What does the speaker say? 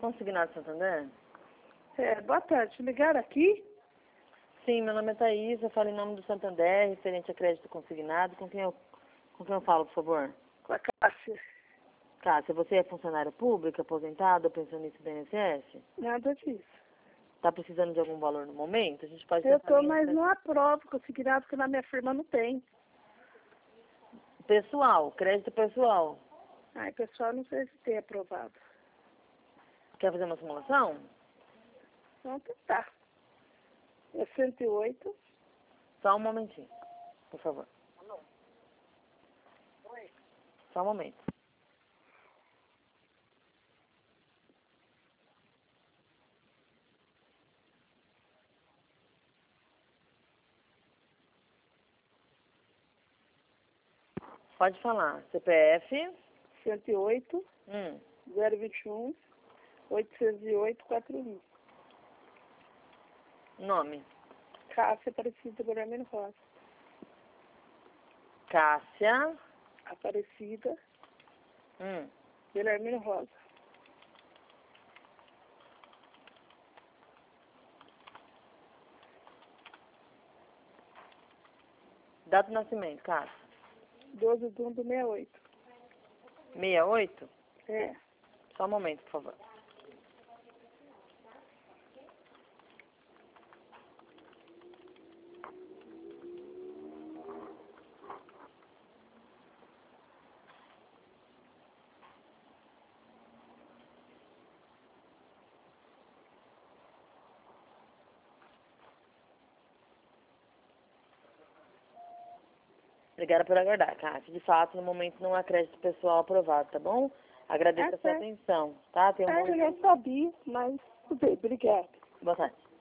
Consignado Santander? Boa tarde. Ligaram aqui? Sim, meu nome é Thaís, eu falo em nome do Santander, referente a crédito consignado. Com quem eu falo, por favor? Com a Cássia. Cássia, você é funcionário público, aposentado, pensionista do INSS? Nada disso. Está precisando de algum valor no momento? A gente pode Eu tentar tô, mas não aprovo consignado, porque na minha firma não tem. Pessoal, crédito pessoal. Ai, pessoal, não sei se tem aprovado. Quer fazer uma simulação? Vamos tentar. É 108. Só um momentinho, por favor. Só um momento. Pode falar. CPF? 108, 1. 021, 808, 41. Nome? Cássia Aparecida Guilhermino Rosa. Cássia. Aparecida 1. Guilhermino Rosa. Data de nascimento, Cássia? 12 de 1 do 68. 68? É. Só um momento, por favor. Obrigada por aguardar, Cássia. De fato, no momento não há crédito pessoal aprovado, tá bom? Agradeço a sua atenção, tá? Tenha um bom Eu dia. já sabia, mas tudo bem, obrigada. Boa tarde.